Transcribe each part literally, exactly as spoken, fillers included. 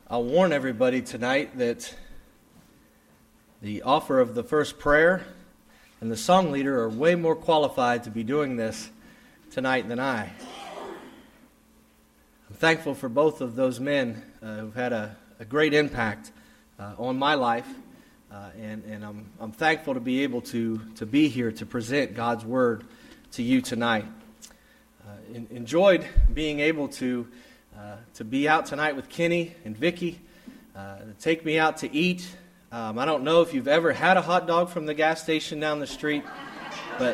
I'll warn everybody tonight that the offer of the first prayer and the song leader are way more qualified to be doing this tonight than I. I'm thankful for both of those men uh, who've had a, a great impact uh, on my life, uh, and, and I'm, I'm thankful to be able to, to be here to present God's Word to you tonight. Uh, in, enjoyed being able to Uh, to be out tonight with Kenny and Vicky, uh, to take me out to eat. Um, I don't know if you've ever had a hot dog from the gas station down the street, but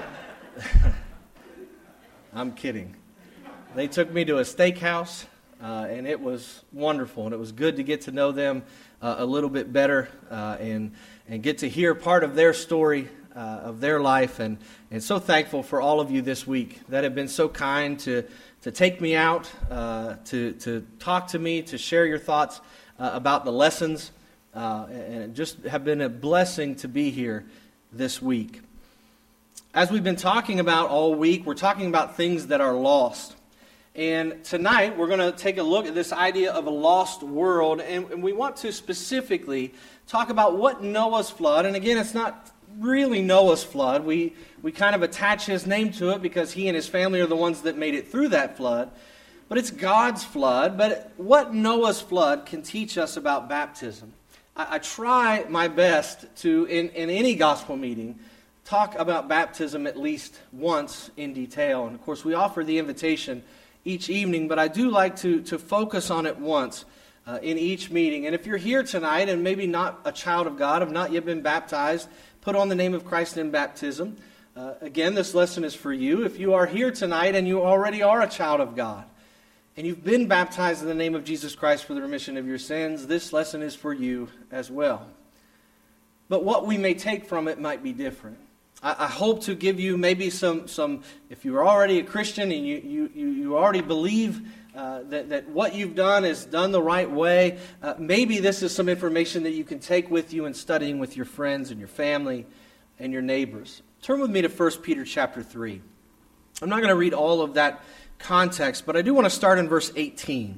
I'm kidding. They took me to a steakhouse, uh, and it was wonderful, and it was good to get to know them uh, a little bit better uh, and and get to hear part of their story, uh, of their life, and, and so thankful for all of you this week that have been so kind to to take me out, uh, to, to talk to me, to share your thoughts uh, about the lessons, uh, and it just have been a blessing to be here this week. As we've been talking about all week, we're talking about things that are lost. And tonight, we're going to take a look at this idea of a lost world, and, and we want to specifically talk about what Noah's flood, and again, it's not really Noah's flood. We we kind of attach his name to it because he and his family are the ones that made it through that flood. But it's God's flood. But what Noah's flood can teach us about baptism. I, I try my best to, in, in any gospel meeting, talk about baptism at least once in detail. And of course, we offer the invitation each evening, but I do like to, to focus on it once uh, in each meeting. And if you're here tonight and maybe not a child of God, have not yet been baptized, put on the name of Christ in baptism. Uh, again, this lesson is for you. If you are here tonight and you already are a child of God, and you've been baptized in the name of Jesus Christ for the remission of your sins, this lesson is for you as well. But what we may take from it might be different. I, I hope to give you maybe some, some if you're already a Christian and you, you, you, you already believe Uh, that, that what you've done is done the right way, uh, maybe this is some information that you can take with you in studying with your friends and your family and your neighbors. Turn with me to First Peter chapter three. I'm not going to read all of that context, but I do want to start in verse eighteen.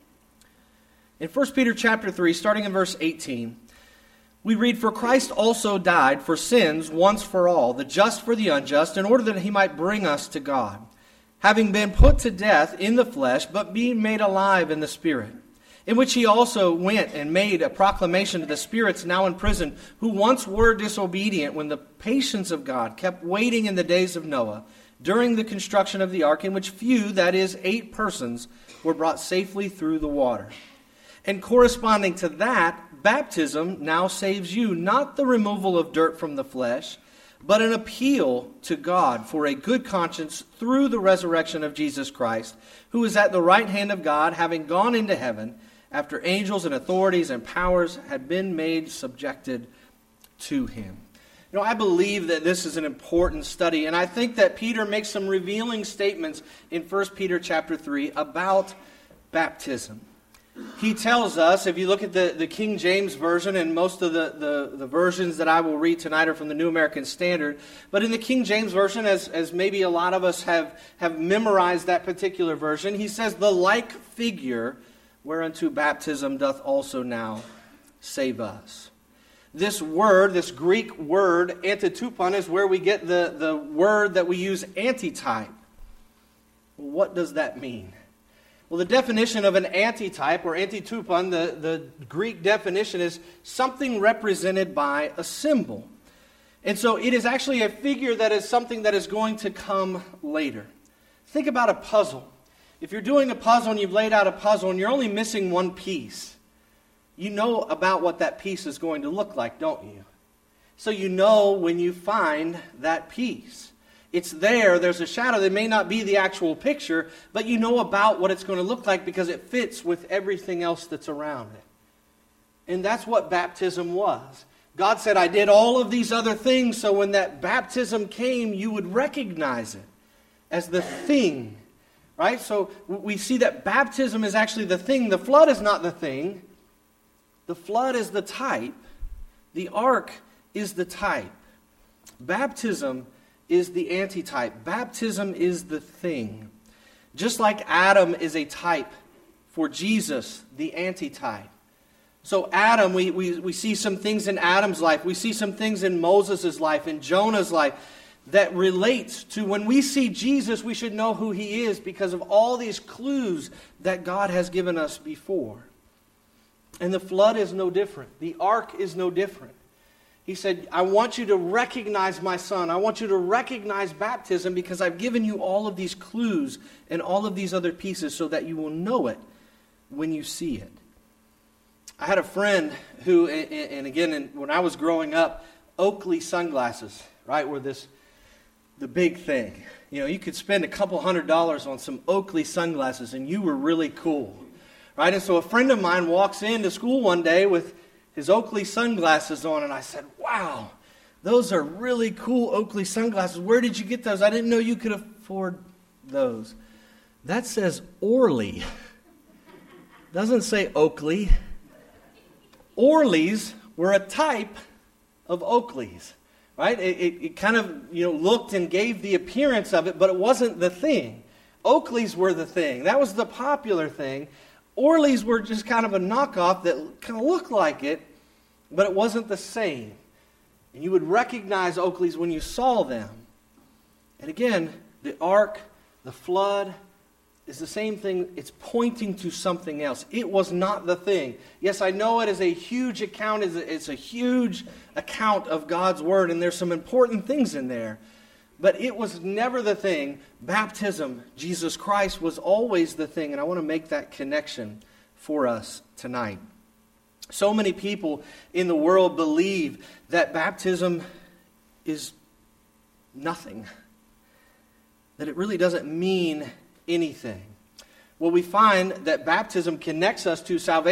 In First Peter chapter three, starting in verse eighteen, we read, "For Christ also died for sins once for all, the just for the unjust, in order that he might bring us to God, having been put to death in the flesh, but being made alive in the Spirit, in which he also went and made a proclamation to the spirits now in prison, who once were disobedient when the patience of God kept waiting in the days of Noah, during the construction of the ark, in which few, that is, eight persons, were brought safely through the water. And corresponding to that, baptism now saves you, not the removal of dirt from the flesh, but an appeal to God for a good conscience through the resurrection of Jesus Christ, who is at the right hand of God, having gone into heaven, after angels and authorities and powers had been made subjected to him." You know, I believe that this is an important study, and I think that Peter makes some revealing statements in First Peter chapter three about baptism. He tells us, if you look at the, the King James Version, and most of the, the, the versions that I will read tonight are from the New American Standard, but in the King James Version, as, as maybe a lot of us have, have memorized that particular version, he says, "The like figure whereunto baptism doth also now save us." This word, this Greek word, antitupon, is where we get the, the word that we use, antitype. What does that mean? Well, the definition of an antitype, or antitupon, the, the Greek definition is something represented by a symbol. And so it is actually a figure that is something that is going to come later. Think about a puzzle. If you're doing a puzzle and you've laid out a puzzle and you're only missing one piece, you know about what that piece is going to look like, don't you? So you know when you find that piece. It's there, there's a shadow that may not be the actual picture, but you know about what it's going to look like because it fits with everything else that's around it. And that's what baptism was. God said, "I did all of these other things, so when that baptism came, you would recognize it as the thing." Right? So we see that baptism is actually the thing. The flood is not the thing. The flood is the type. The ark is the type. Baptism is the antitype. Baptism is the thing. Just like Adam is a type for Jesus, the antitype. So Adam, we, we, we see some things in Adam's life. We see some things in Moses' life, in Jonah's life, that relates to when we see Jesus, we should know who he is because of all these clues that God has given us before. And the flood is no different. The ark is no different. He said, I want you to recognize my son. I want you to recognize baptism because I've given you all of these clues and all of these other pieces so that you will know it when you see it. I had a friend who, and again, when I was growing up, Oakley sunglasses, right, were this, the big thing. You know, you could spend a couple hundred dollars on some Oakley sunglasses and you were really cool, right? And so a friend of mine walks into school one day with his Oakley sunglasses on, and I said, wow, those are really cool Oakley sunglasses. Where did you get those? I didn't know you could afford those. That says Orly. Doesn't say Oakley. Orleys were a type of Oakleys, right? It, it, it kind of, you know, looked and gave the appearance of it, but it wasn't the thing. Oakleys were the thing. That was the popular thing. Orleys were just kind of a knockoff that kind of looked like it, but it wasn't the same. And you would recognize Oakleys when you saw them. And again, the ark, the flood, is the same thing. It's pointing to something else. It was not the thing. Yes, I know it is a huge account. It's a huge account of God's Word, and there's some important things in there. But it was never the thing. Baptism, Jesus Christ, was always the thing. And I want to make that connection for us tonight. So many people in the world believe that baptism is nothing. That it really doesn't mean anything. Well, we find that baptism connects us to salvation.